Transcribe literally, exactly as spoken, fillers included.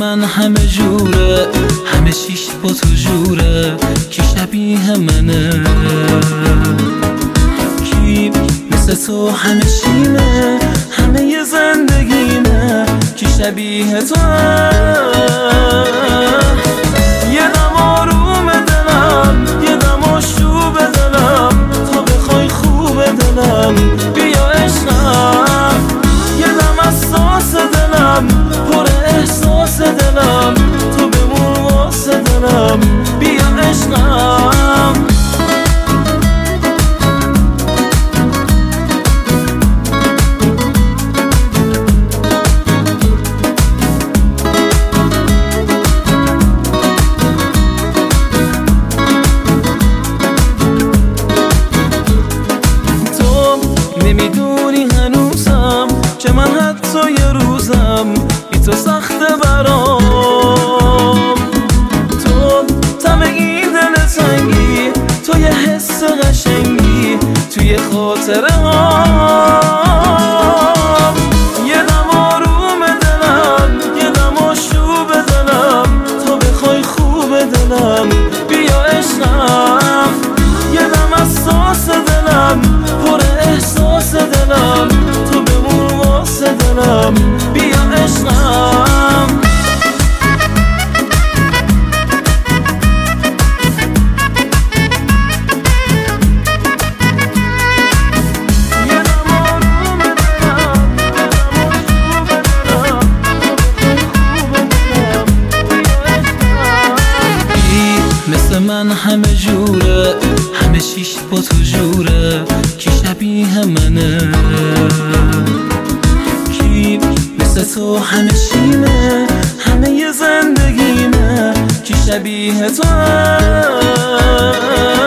من همه جوره، همه شیش با تو جوره، کی شبیه منه؟ کی مثل تو همه شیمه، همه ی زندگیمه، کی شبیه تو؟ یه دم آروم دلم، یه دم آشوب دلم، تو بخوای خوب دلم بیا عشقم. یه دم اساس دلم، پر احساس دلم، تو بمون واسه دلم بیا عشقم. نمیدونی هنوزم که من حتی یه روزم بی تو سخته برام. تو تم این دل تنگی، تو یه حس قشنگی توی خاطره هام. یه دم آروم دلم، یه دم آشوب دلم، تو بخوای خوب دلم بیا عشقم. یه دم اساس دلم، پر احساس دلم، تو بمون واسه دلم بیا عشقم. مثل من همه جوره، همه شیش با تو جوره، کی شبیه منه؟ کی مثل تو همه شیمه، همه ی زندگیمه، کی شبیه تو؟